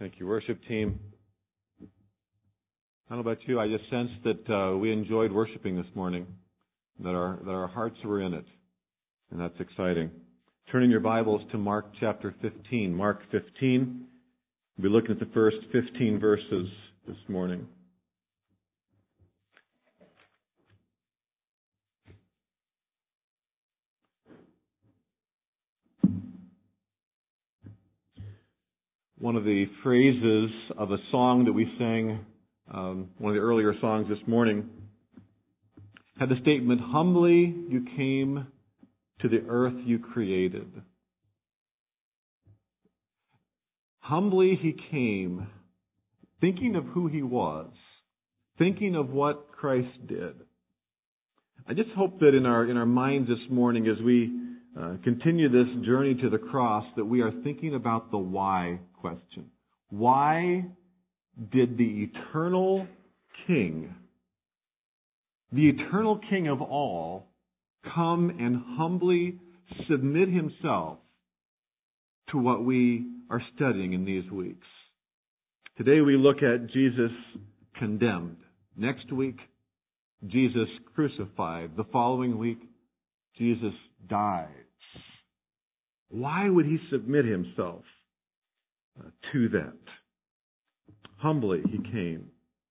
Thank you, worship team. I don't know about you, I just sensed that we enjoyed worshiping this morning, that our hearts were in it, and that's exciting. Turning your Bibles to Mark chapter 15. Mark 15. We'll be looking at the first 15 verses this morning. One of the phrases of a song that we sang, one of the earlier songs this morning, had the statement, "Humbly you came to the earth you created." Humbly he came, thinking of who he was, thinking of what Christ did. I just hope that in our minds this morning, as we continue this journey to the cross, that we are thinking about the why question. Why did the eternal King of all, come and humbly submit himself to what we are studying in these weeks? Today we look at Jesus condemned. Next week, Jesus crucified. The following week, Jesus dies. Why would he submit himself to that? Humbly he came.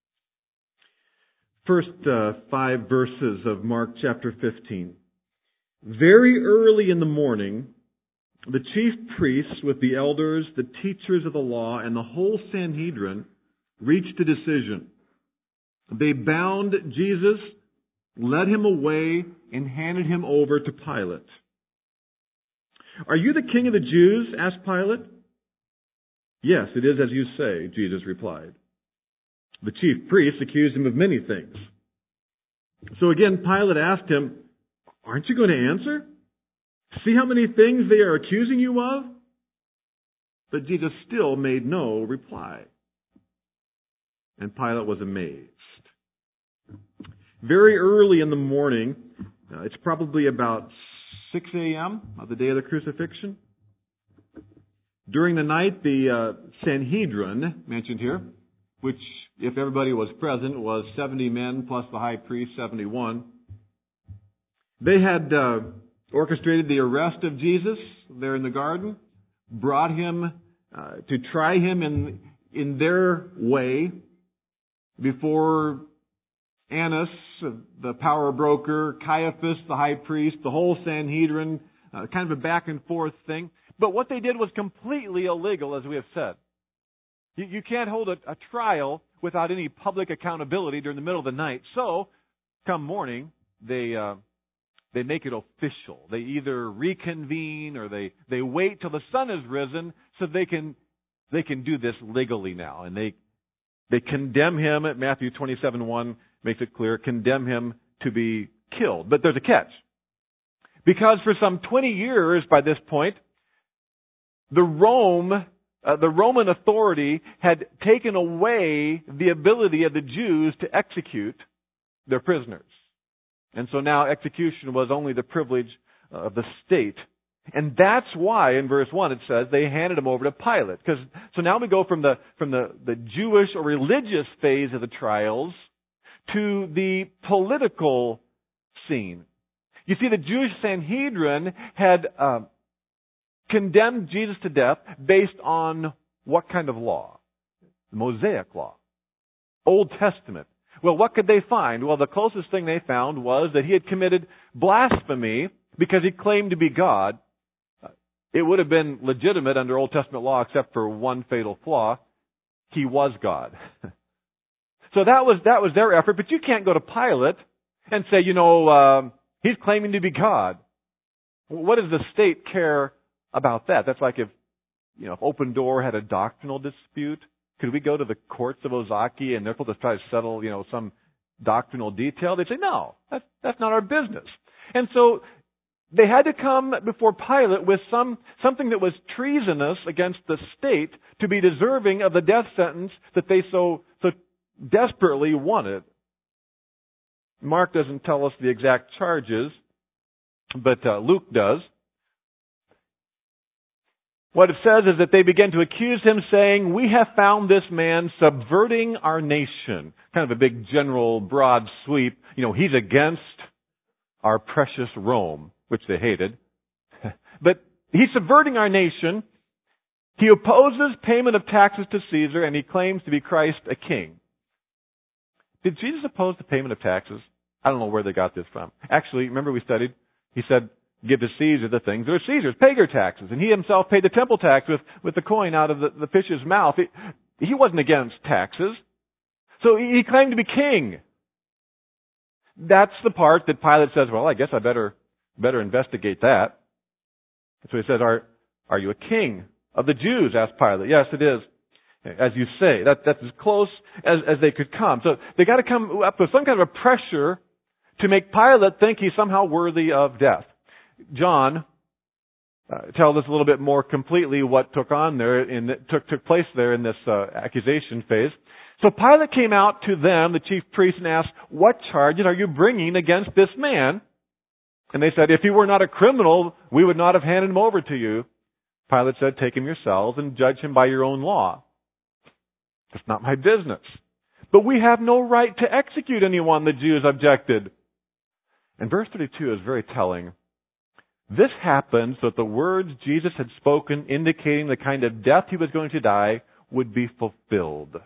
First 5 verses of Mark chapter 15. Very early in the morning, the chief priests with the elders, the teachers of the law, and the whole Sanhedrin reached a decision. They bound Jesus, led him away, and handed him over to Pilate. "Are you the king of the Jews?" asked Pilate. "Yes, it is as you say," Jesus replied. The chief priests accused him of many things. So again, Pilate asked him, "Aren't you going to answer? See how many things they are accusing you of?" But Jesus still made no reply. And Pilate was amazed. Very early in the morning, it's probably about 6 a.m. of the day of the crucifixion. During the night, the Sanhedrin, mentioned here, which, if everybody was present, was 70 men plus the high priest, 71. They had orchestrated the arrest of Jesus there in the garden, brought him to try him in their way before Annas, the power broker, Caiaphas, the high priest, the whole Sanhedrin, kind of a back and forth thing. But what they did was completely illegal, as we have said. You can't hold a trial without any public accountability during the middle of the night. So, come morning, they make it official. They either reconvene or they wait till the sun has risen so they can do this legally now. And they condemn him at Matthew 27:1 makes it clear, condemn him to be killed. But there's a catch. Because for some 20 years by this point, the Roman authority had taken away the ability of the Jews to execute their prisoners. And so now execution was only the privilege of the state. And that's why in verse 1 it says they handed him over to Pilate. So now we go from the Jewish or religious phase of the trials to the political scene. You see, the Jewish Sanhedrin had condemned Jesus to death based on what kind of law? The Mosaic law. Old Testament. Well, what could they find? Well, the closest thing they found was that he had committed blasphemy because he claimed to be God. It would have been legitimate under Old Testament law except for one fatal flaw. He was God. So that was their effort, but you can't go to Pilate and say, he's claiming to be God. What does the state care about that? That's like if Open Door had a doctrinal dispute. Could we go to the courts of Ozaki and they're supposed to try to settle, some doctrinal detail? They'd say, no, that's not our business. And so they had to come before Pilate with something that was treasonous against the state to be deserving of the death sentence that they so desperately wanted. Mark doesn't tell us the exact charges, but Luke does. what it says is that they began to accuse him, saying, "We have found this man subverting our nation." Kind of a big general broad sweep. He's against our precious Rome, which they hated. But he's subverting our nation. He opposes payment of taxes to Caesar, and he claims to be Christ, a king. Did Jesus oppose the payment of taxes? I don't know where they got this from. Actually, remember we studied? He said, "Give to Caesar the things that are Caesar's," pagan taxes. And he himself paid the temple tax with the coin out of the fish's mouth. He wasn't against taxes. So he claimed to be king. That's the part that Pilate says, "Well, I guess I better investigate that." So he says, Are you a king of the Jews?" asked Pilate. "Yes, it is. As you say." That's as close as they could come. So they got to come up with some kind of a pressure to make Pilate think he's somehow worthy of death. John tells us a little bit more completely what took place there in this accusation phase. So Pilate came out to them, the chief priests, and asked, "What charges are you bringing against this man?" And they said, "If he were not a criminal, we would not have handed him over to you." Pilate said, "Take him yourselves and judge him by your own law. It's not my business." "But we have no right to execute anyone," the Jews objected. And verse 32 is very telling. This happened so that the words Jesus had spoken, indicating the kind of death he was going to die, would be fulfilled.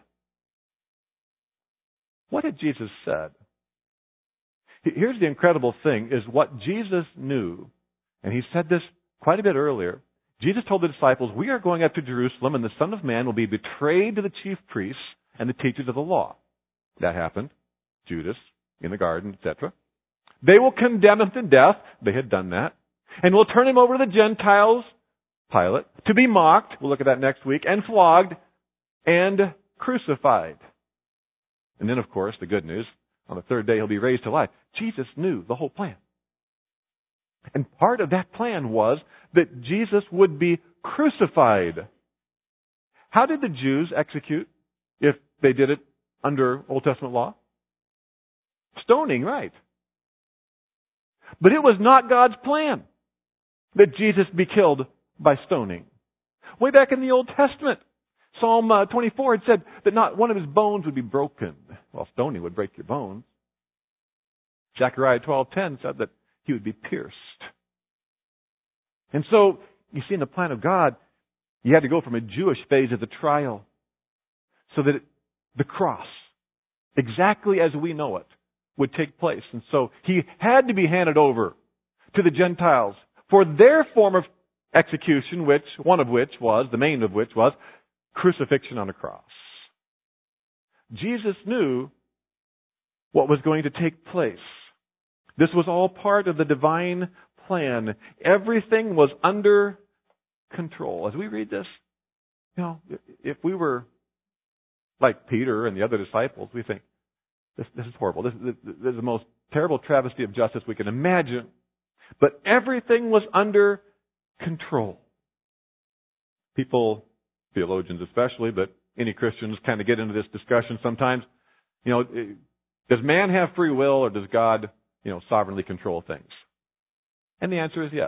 What had Jesus said? Here's the incredible thing, is what Jesus knew, and he said this quite a bit earlier. Jesus told the disciples, "We are going up to Jerusalem, and the Son of Man will be betrayed to the chief priests and the teachers of the law." That happened. Judas in the garden, etc. "They will condemn him to death." They had done that. "And will turn him over to the Gentiles," Pilate, "to be mocked," we'll look at that next week, "and flogged and crucified." And then, of course, the good news, on the third day he'll be raised to life. Jesus knew the whole plan. And part of that plan was that Jesus would be crucified. How did the Jews execute if they did it under Old Testament law? Stoning, right. But it was not God's plan that Jesus be killed by stoning. Way back in the Old Testament, Psalm 24 had said that not one of his bones would be broken. Well, stoning would break your bones. Zechariah 12:10 said that he would be pierced. And so, you see, in the plan of God, you had to go from a Jewish phase of the trial so that the cross, exactly as we know it, would take place. And so he had to be handed over to the Gentiles for their form of execution, the main of which was crucifixion on a cross. Jesus knew what was going to take place. This was all part of the divine plan. Everything was under control. As we read this, if we were like Peter and the other disciples, we think, this is horrible. This is the most terrible travesty of justice we can imagine. But everything was under control. People, theologians especially, but any Christians kind of get into this discussion sometimes. Does man have free will, or does God, sovereignly control things? And the answer is yes.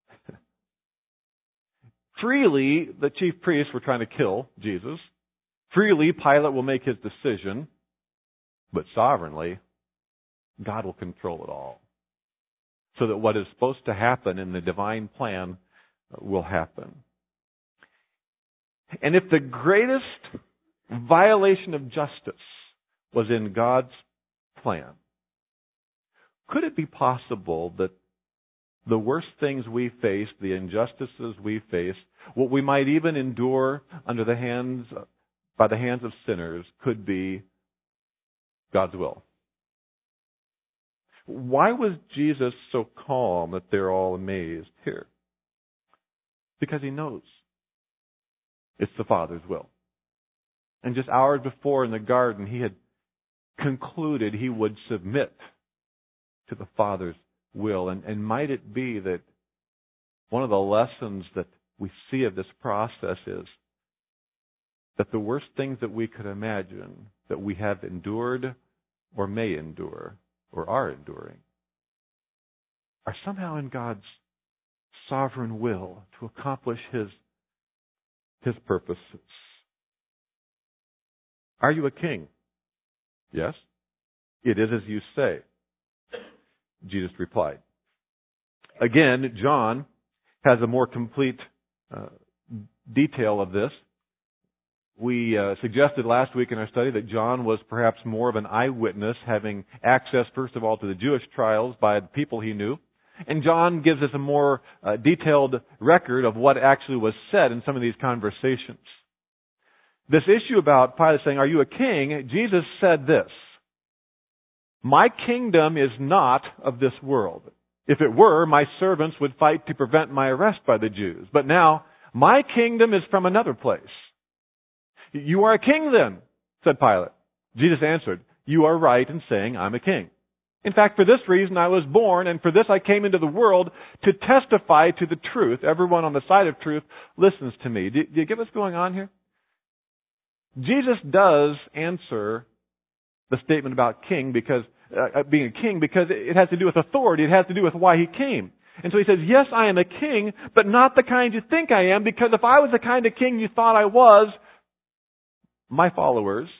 Freely, the chief priests were trying to kill Jesus. Freely, Pilate will make his decision. But sovereignly, God will control it all. So that what is supposed to happen in the divine plan will happen. And if the greatest violation of justice was in God's plan, could it be possible that the worst things we face, the injustices we face, what we might even endure by the hands of sinners, could be God's will? Why was Jesus so calm that they're all amazed here? Because he knows it's the Father's will. And just hours before in the garden, he had concluded he would submit to the Father's will. And might it be that one of the lessons that we see of this process is that the worst things that we could imagine that we have endured or may endure or are enduring are somehow in God's sovereign will to accomplish his His purposes. Are you a king? Yes. It is as you say, Jesus replied. Again, John has a more complete detail of this. We suggested last week in our study that John was perhaps more of an eyewitness, having access, first of all, to the Jewish trials by the people he knew. And John gives us a more detailed record of what actually was said in some of these conversations. This issue about Pilate saying, "Are you a king?" Jesus said this, "My kingdom is not of this world. If it were, my servants would fight to prevent my arrest by the Jews. But now, my kingdom is from another place." "You are a king then," said Pilate. Jesus answered, "You are right in saying I'm a king. In fact, for this reason I was born, and for this I came into the world, to testify to the truth. Everyone on the side of truth listens to me." Do you get what's going on here? Jesus does answer the statement about king because being a king because it has to do with authority. It has to do with why he came. And so he says, yes, I am a king, but not the kind you think I am, because if I was the kind of king you thought I was, my followers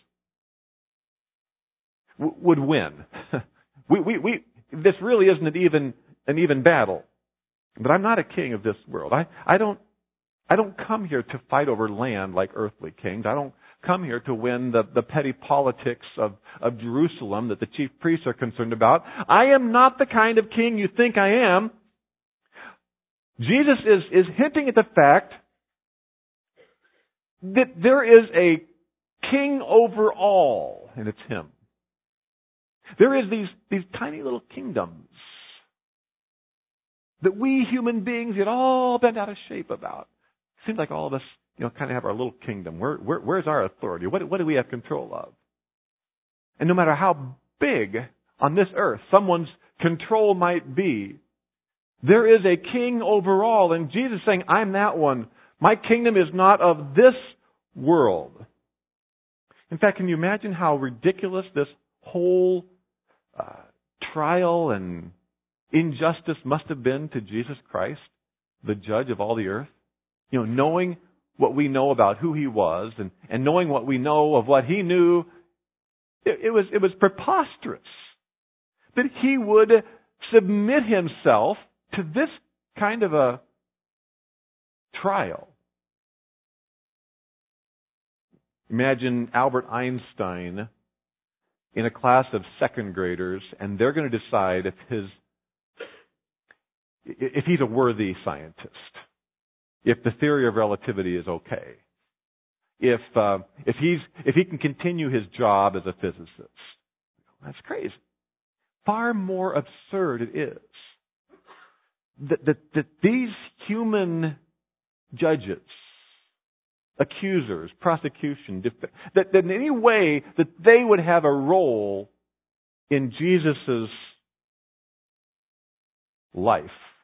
would win. This really isn't even an even battle. But I'm not a king of this world. I don't come here to fight over land like earthly kings. I don't come here to win the petty politics of Jerusalem that the chief priests are concerned about. I am not the kind of king you think I am. Jesus is hinting at the fact that there is a king over all, and it's him. There is these tiny little kingdoms that we human beings get all bent out of shape about. Seems like all of us, kind of have our little kingdom. Where's our authority? What do we have control of? And no matter how big on this earth someone's control might be, there is a king over all. And Jesus is saying, I'm that one. My kingdom is not of this world. In fact, can you imagine how ridiculous this whole trial and injustice must have been to Jesus Christ, the judge of all the earth? Knowing what we know about who he was and knowing what we know of what he knew, it was preposterous that he would submit himself to this kind of a trial. Imagine Albert Einstein in a class of second graders, and they're going to decide if he's a worthy scientist, if the theory of relativity is okay, if he can continue his job as a physicist. That's crazy. Far more absurd it is that these human judges, accusers, prosecution, that in any way that they would have a role in Jesus' life.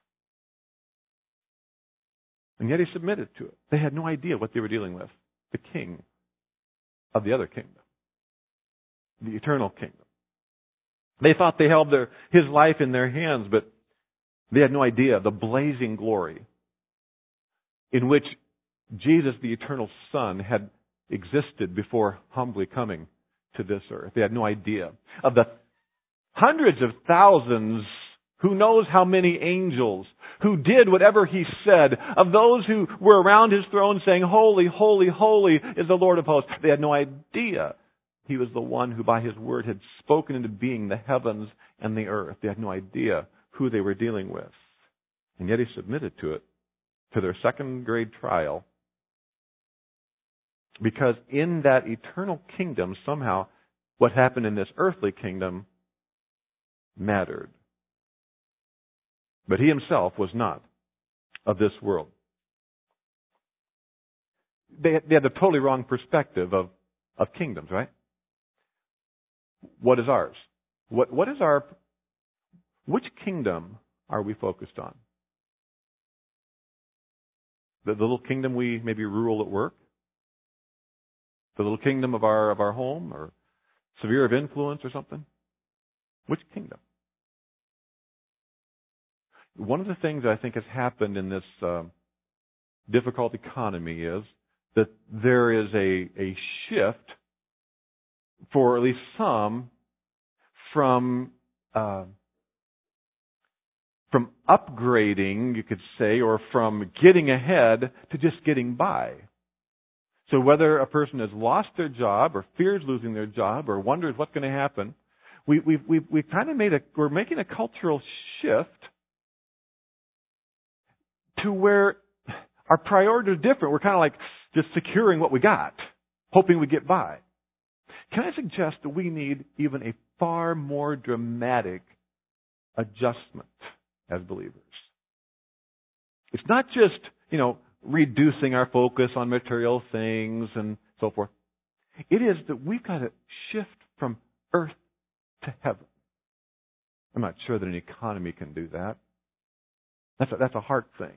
And yet he submitted to it. They had no idea what they were dealing with. The king of the other kingdom. The eternal kingdom. They thought they held his life in their hands, but they had no idea of the blazing glory in which Jesus, the eternal Son, had existed before humbly coming to this earth. They had no idea of the hundreds of thousands, who knows how many angels, who did whatever he said, of those who were around his throne saying, "Holy, holy, holy is the Lord of hosts." They had no idea he was the one who by his word had spoken into being the heavens and the earth. They had no idea who they were dealing with. And yet he submitted to it, to their second grade trial, because in that eternal kingdom, somehow, what happened in this earthly kingdom mattered. But he himself was not of this world. They had the totally wrong perspective of kingdoms, right? What is ours? What is our... Which kingdom are we focused on? The little kingdom we maybe rule at work? The little kingdom of our home, or sphere of influence or something? Which kingdom? One of the things I think has happened in this difficult economy is that there is a shift, for at least some, from upgrading, you could say, or from getting ahead to just getting by. So whether a person has lost their job or fears losing their job or wonders what's going to happen, we've kind of we're making a cultural shift to where our priorities are different. We're kind of like just securing what we got, hoping we get by. Can I suggest that we need even a far more dramatic adjustment as believers? It's not just, reducing our focus on material things and so forth. It is that we've got to shift from earth to heaven. I'm not sure that an economy can do that. That's a heart thing.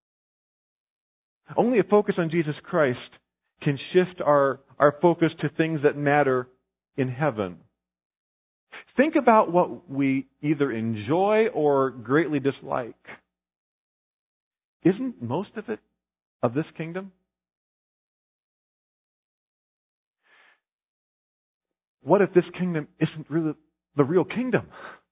Only a focus on Jesus Christ can shift our focus to things that matter in heaven. Think about what we either enjoy or greatly dislike. Isn't most of it of this kingdom? What if this kingdom isn't really the real kingdom?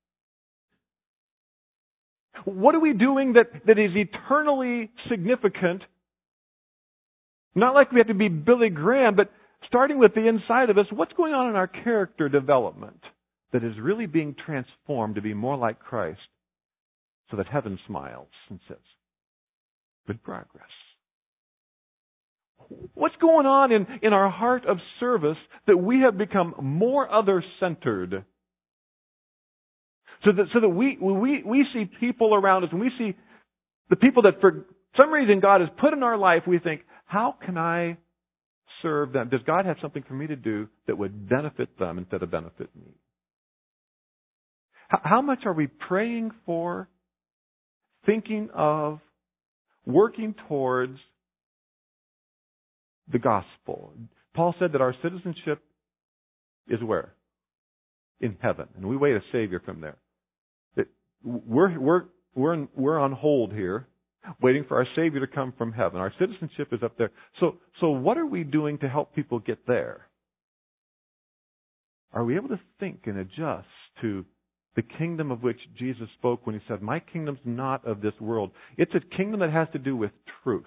What are we doing that is eternally significant? Not like we have to be Billy Graham, but starting with the inside of us, what's going on in our character development that is really being transformed to be more like Christ so that heaven smiles and says, good progress. What's going on in our heart of service that we have become more other-centered? So that we see people around us, and we see the people that for some reason God has put in our life, we think, how can I serve them? Does God have something for me to do that would benefit them instead of benefit me? How much are we praying for, thinking of, working towards the gospel? Paul said that our citizenship is where? In heaven. And we wait a Savior from there. We're on hold here, waiting for our Savior to come from heaven. Our citizenship is up there. So what are we doing to help people get there? Are we able to think and adjust to the kingdom of which Jesus spoke when He said, my kingdom's not of this world. It's a kingdom that has to do with truth.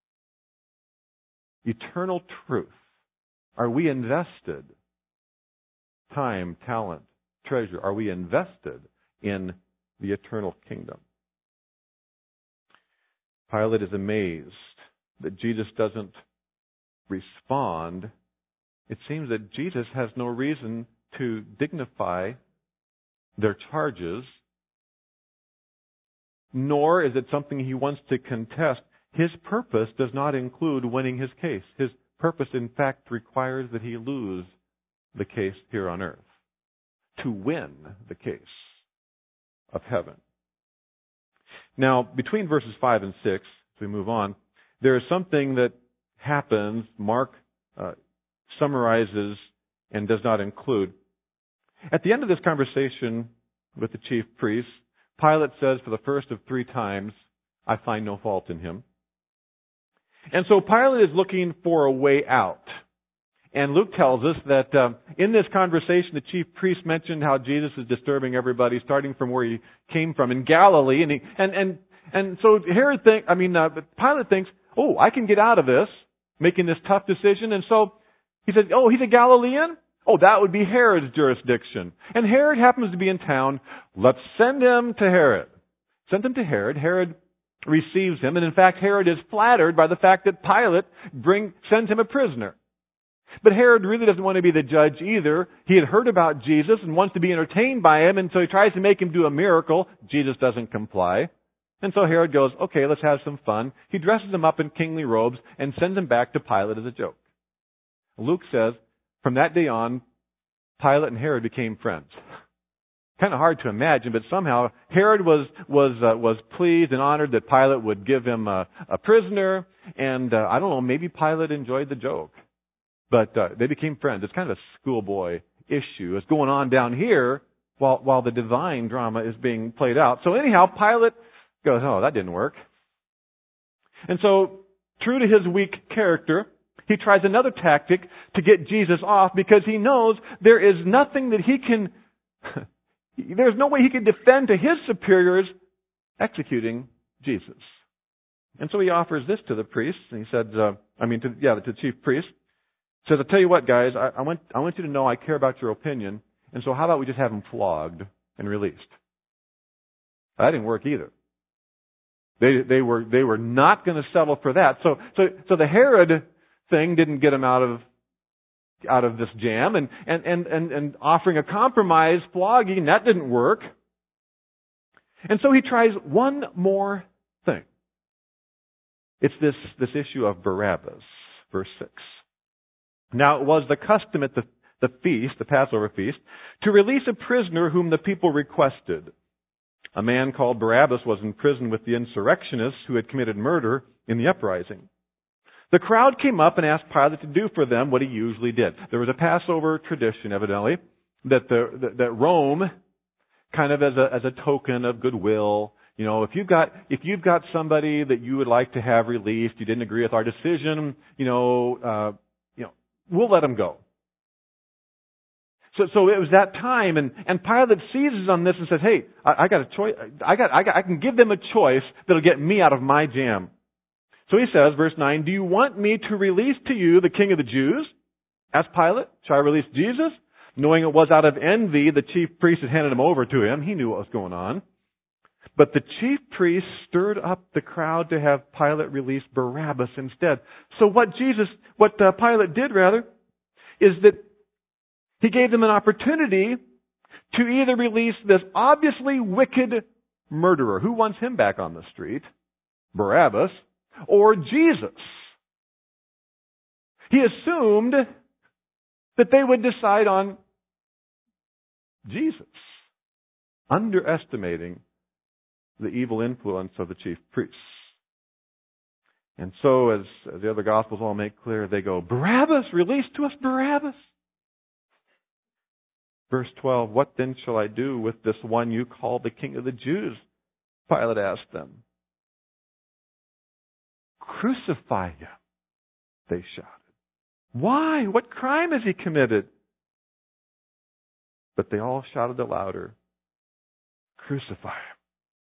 Eternal truth. Are we invested? Time, talent, treasure. Are we invested in the eternal kingdom? Pilate is amazed that Jesus doesn't respond. It seems that Jesus has no reason to dignify their charges, nor is it something he wants to contest. His purpose does not include winning his case. His purpose, in fact, requires that he lose the case here on earth to win the case of heaven. Now, between verses 5 and 6, as we move on, there is something that happens. Mark summarizes and does not include. At the end of this conversation with the chief priests, Pilate says for the first of 3 times, I find no fault in him. And so Pilate is looking for a way out. And Luke tells us that in this conversation, the chief priest mentioned how Jesus is disturbing everybody, starting from where he came from in Galilee. And so Pilate thinks, oh, I can get out of this, making this tough decision. And so he says, oh, he's a Galilean? Oh, that would be Herod's jurisdiction. And Herod happens to be in town. Let's send him to Herod. Send him to Herod. Herod receives him. And in fact, Herod is flattered by the fact that Pilate sends him a prisoner. But Herod really doesn't want to be the judge either. He had heard about Jesus and wants to be entertained by him, and so he tries to make him do a miracle. Jesus doesn't comply. And so Herod goes, okay, let's have some fun. He dresses him up in kingly robes and sends him back to Pilate as a joke. Luke says, from that day on, Pilate and Herod became friends. Kind of hard to imagine, but somehow Herod was pleased and honored that Pilate would give him a prisoner, and I don't know, maybe Pilate enjoyed the joke. But they became friends. It's kind of a schoolboy issue. It's going on down here while the divine drama is being played out. So anyhow, Pilate goes, oh, that didn't work. And so, true to his weak character, he tries another tactic to get Jesus off because he knows there is nothing that he can, there's no way he can defend to his superiors executing Jesus. And so he offers this to the priests, and he said, to the chief priest. He says, I'll tell you what, guys, I want you to know I care about your opinion, and so how about we just have him flogged and released? That didn't work either. They were not going to settle for that. So the Herod thing didn't get him out of this jam, and offering a compromise, flogging, that didn't work. And so he tries one more thing. It's this issue of Barabbas, verse 6. Now it was the custom at the feast, the Passover feast, to release a prisoner whom the people requested. A man called Barabbas was in prison with the insurrectionists who had committed murder in the uprising. The crowd came up and asked Pilate to do for them what he usually did. There was a Passover tradition, evidently, that Rome, kind of as a token of goodwill, if you've got somebody that you would like to have released, you didn't agree with our decision, we'll let him go. So it was that time, and Pilate seizes on this and says, "Hey, I got a choice. I can give them a choice that'll get me out of my jam." So he says, verse 9, "Do you want me to release to you the King of the Jews?" Asked Pilate. "Shall I release Jesus?" Knowing it was out of envy, the chief priest had handed him over to him. He knew what was going on. But the chief priest stirred up the crowd to have Pilate release Barabbas instead. So what Pilate did, is that he gave them an opportunity to either release this obviously wicked murderer. Who wants him back on the street? Barabbas. Or Jesus. He assumed that they would decide on Jesus, underestimating the evil influence of the chief priests. And so, as the other Gospels all make clear, they go, "Barabbas, release to us Barabbas." Verse 12, "What then shall I do with this one you call the King of the Jews?" Pilate asked them. "Crucify him," they shouted. "Why? What crime has he committed?" But they all shouted the louder, "Crucify him."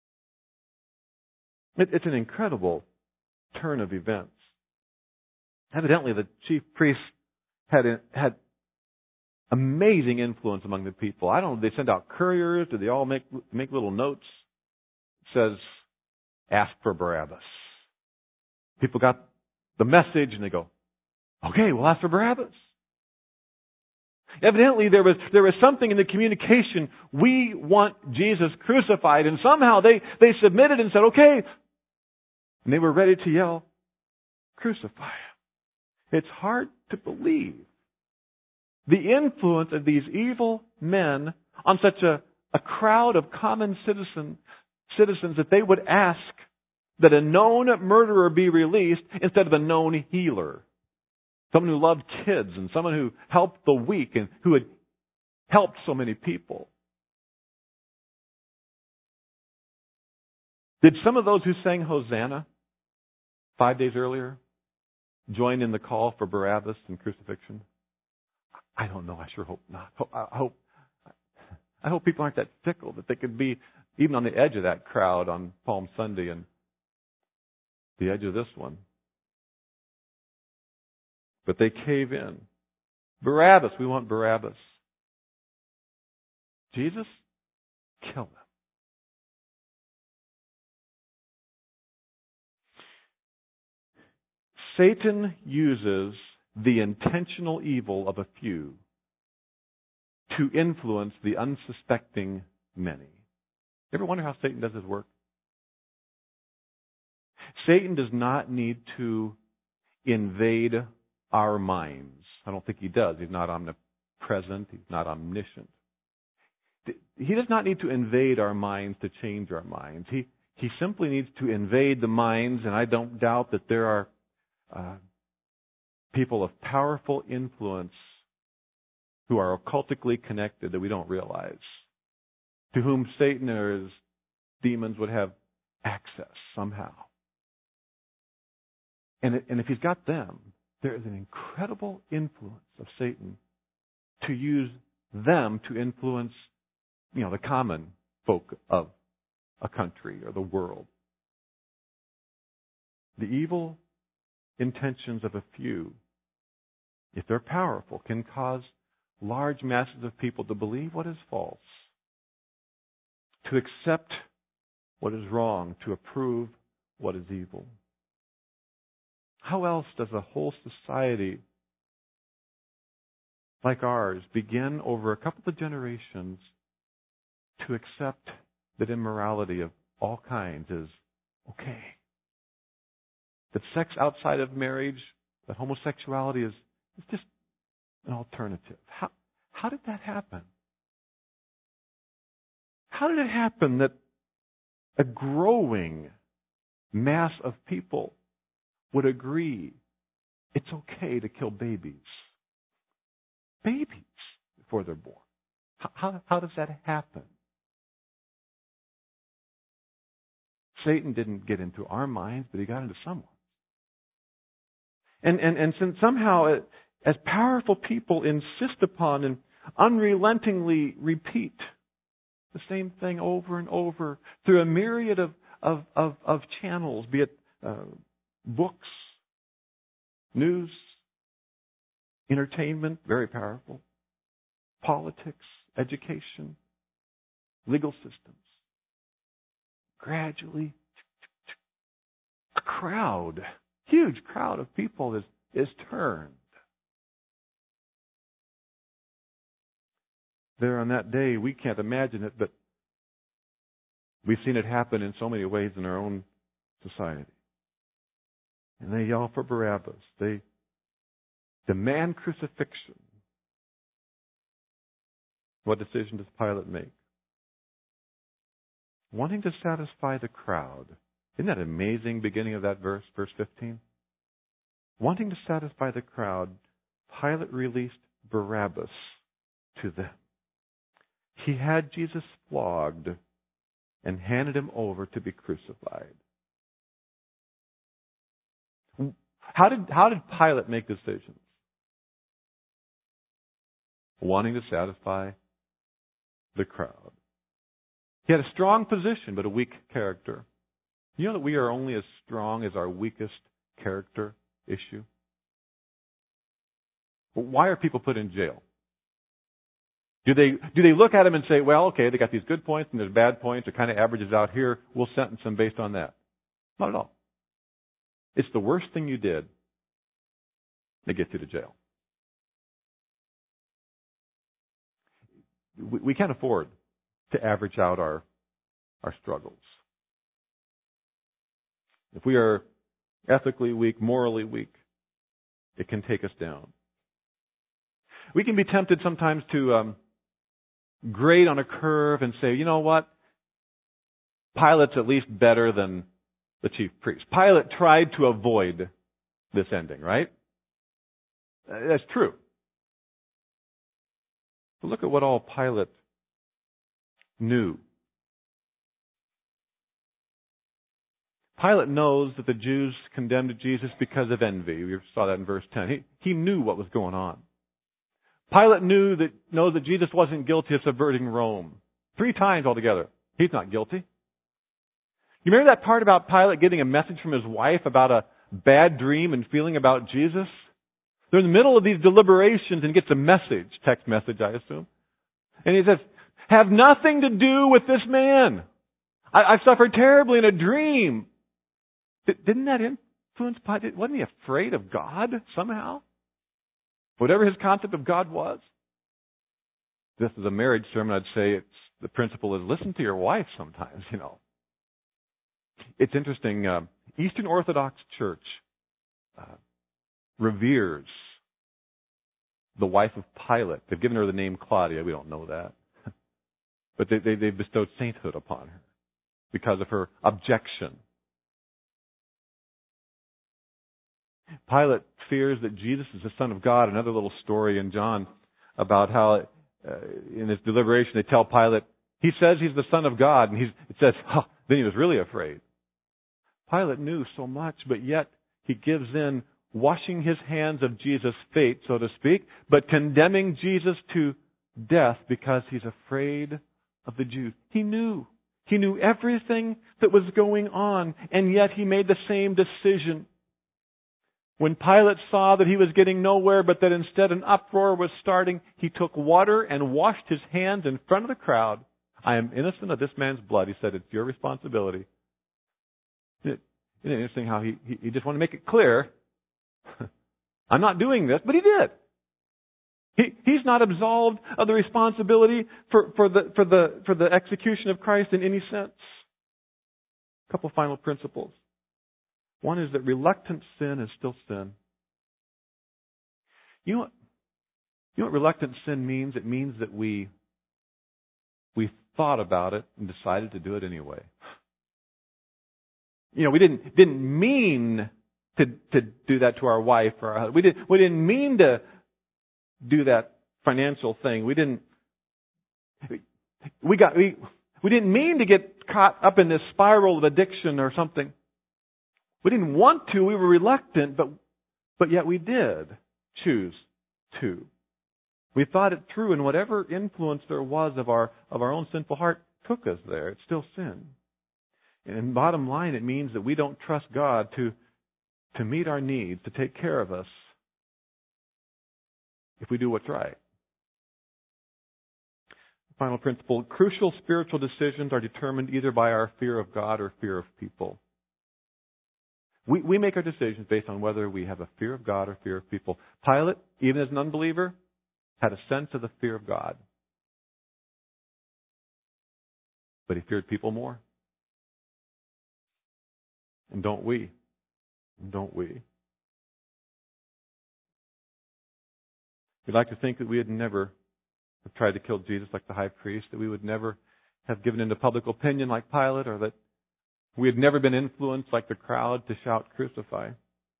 It's an incredible turn of events. Evidently, the chief priests had amazing influence among the people. I don't know, did they send out couriers? Did they all make little notes? It says, "Ask for Barabbas." People got the message and they go, "Okay, we'll ask for Barabbas." Evidently, there was something in the communication. We want Jesus crucified, and somehow they submitted and said, "Okay," and they were ready to yell, "Crucify him." It's hard to believe the influence of these evil men on such a crowd of common citizens that they would ask that a known murderer be released instead of a known healer. Someone who loved kids and someone who helped the weak and who had helped so many people. Did some of those who sang Hosanna 5 days earlier join in the call for Barabbas and crucifixion? I don't know. I sure hope not. I hope people aren't that fickle that they could be even on the edge of that crowd on Palm Sunday and the edge of this one. But they cave in. Barabbas, we want Barabbas. Jesus, kill them. Satan uses the intentional evil of a few to influence the unsuspecting many. Ever wonder how Satan does his work? Satan does not need to invade our minds. I don't think he does. He's not omnipresent. He's not omniscient. He does not need to invade our minds to change our minds. He simply needs to invade the minds, and I don't doubt that there are people of powerful influence who are occultically connected that we don't realize, to whom Satan or his demons would have access somehow. And if he's got them, there is an incredible influence of Satan to use them to influence, the common folk of a country or the world. The evil intentions of a few, if they're powerful, can cause large masses of people to believe what is false, to accept what is wrong, to approve what is evil. How else does a whole society like ours begin over a couple of generations to accept that immorality of all kinds is okay? That sex outside of marriage, that homosexuality is just an alternative. How did that happen? How did it happen that a growing mass of people would agree it's okay to kill babies? Babies before they're born. How does that happen? Satan didn't get into our minds, but he got into someone. And since somehow, as powerful people insist upon and unrelentingly repeat the same thing over and over through a myriad of channels, be it books, news, entertainment, very powerful, politics, education, legal systems. Gradually, a crowd, huge crowd of people is turned. There on that day, we can't imagine it, but we've seen it happen in so many ways in our own society. And they yell for Barabbas. They demand crucifixion. What decision does Pilate make? Wanting to satisfy the crowd. Isn't that an amazing beginning of that verse 15? Wanting to satisfy the crowd, Pilate released Barabbas to them. He had Jesus flogged and handed him over to be crucified. How did Pilate make decisions? Wanting to satisfy the crowd. He had a strong position, but a weak character. You know that we are only as strong as our weakest character issue? Why are people put in jail? Do they look at them and say, well, okay, they got these good points and there's bad points, it kind of averages out here, we'll sentence them based on that? Not at all. It's the worst thing you did that gets you to jail. We can't afford to average out our struggles. If we are ethically weak, morally weak, it can take us down. We can be tempted sometimes to grade on a curve and say, you know what? Pilate's at least better than the chief priest. Pilate tried to avoid this ending, right? That's true. But look at what all Pilate knew. Pilate knows that the Jews condemned Jesus because of envy. We saw that in verse 10. He knew what was going on. Pilate knows that Jesus wasn't guilty of subverting Rome. 3 times altogether. He's not guilty. You remember that part about Pilate getting a message from his wife about a bad dream and feeling about Jesus? They're in the middle of these deliberations and gets a message, text message, I assume. And he says, have nothing to do with this man. I've suffered terribly in a dream. Didn't that influence Pilate? Wasn't he afraid of God somehow? Whatever his concept of God was. This is a marriage sermon. I'd say the principle is listen to your wife sometimes, It's interesting. Eastern Orthodox Church reveres the wife of Pilate. They've given her the name Claudia. We don't know that. But they've bestowed sainthood upon her because of her objection. Pilate fears that Jesus is the Son of God. Another little story in John about how in his deliberation they tell Pilate, he says he's the Son of God. And it says, then he was really afraid. Pilate knew so much, but yet he gives in washing his hands of Jesus' fate, so to speak, but condemning Jesus to death because he's afraid of the Jews. He knew. He knew everything that was going on, and yet he made the same decision. When Pilate saw that he was getting nowhere, but that instead an uproar was starting, he took water and washed his hands in front of the crowd. I am innocent of this man's blood. He said, it's your responsibility. Isn't it interesting how he just wanted to make it clear, I'm not doing this, but he did. He's not absolved of the responsibility for the execution of Christ in any sense. A couple final principles. One is that reluctant sin is still sin. You know what reluctant sin means? It means that we thought about it and decided to do it anyway. We didn't mean to do that to our wife or our husband. We didn't mean to do that financial thing. We didn't mean to get caught up in this spiral of addiction or something. We didn't want to. We were reluctant, but yet we did choose to. We thought it through, and whatever influence there was of our own sinful heart took us there. It's still sin. And bottom line, it means that we don't trust God to meet our needs, to take care of us, if we do what's right. Final principle, crucial spiritual decisions are determined either by our fear of God or fear of people. We make our decisions based on whether we have a fear of God or fear of people. Pilate, even as an unbeliever, had a sense of the fear of God. But he feared people more. And don't we? Don't we? We'd like to think that we had never have tried to kill Jesus like the high priest, that we would never have given into public opinion like Pilate, or that we had never been influenced like the crowd to shout, crucify.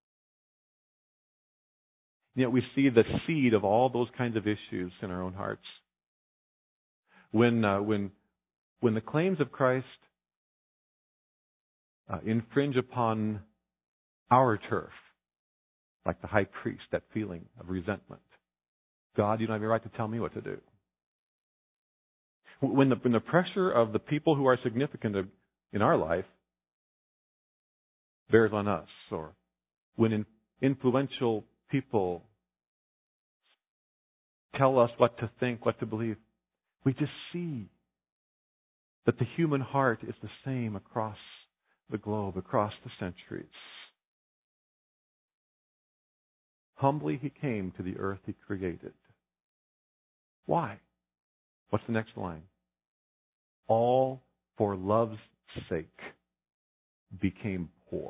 Yet we see the seed of all those kinds of issues in our own hearts. When the claims of Christ infringe upon our turf, like the high priest, that feeling of resentment. God, you don't have any right to tell me what to do. When the pressure of the people who are significant in our life bears on us, or when influential people tell us what to think, what to believe, we just see that the human heart is the same across the globe, across the centuries. Humbly he came to the earth he created. Why? What's the next line? All for love's sake became poor.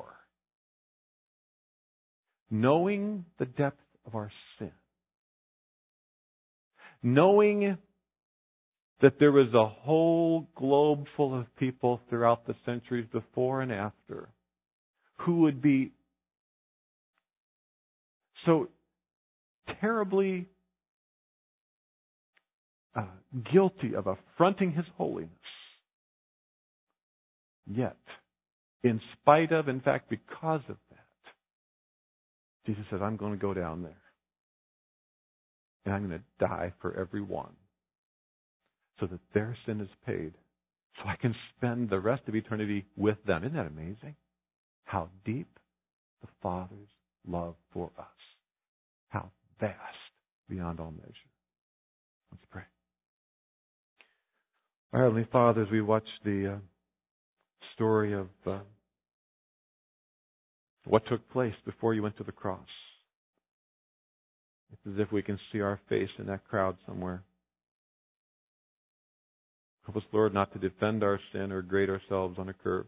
Knowing the depth of our sin. Knowing that there was a whole globe full of people throughout the centuries before and after who would be so terribly guilty of affronting his holiness. Yet, in spite of, in fact, because of that, Jesus says, I'm going to go down there. And I'm going to die for every one, so that their sin is paid, so I can spend the rest of eternity with them. Isn't that amazing? How deep the Father's love for us. How vast beyond all measure. Let's pray. Our Heavenly Father, as we watch the story of what took place before you went to the cross, it's as if we can see our face in that crowd somewhere. Help us, Lord, not to defend our sin or grade ourselves on a curve,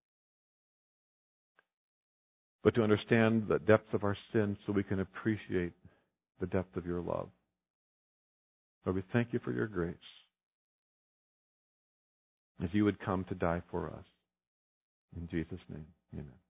but to understand the depths of our sin so we can appreciate the depth of your love. Lord, we thank you for your grace. If you would come to die for us. In Jesus' name, amen.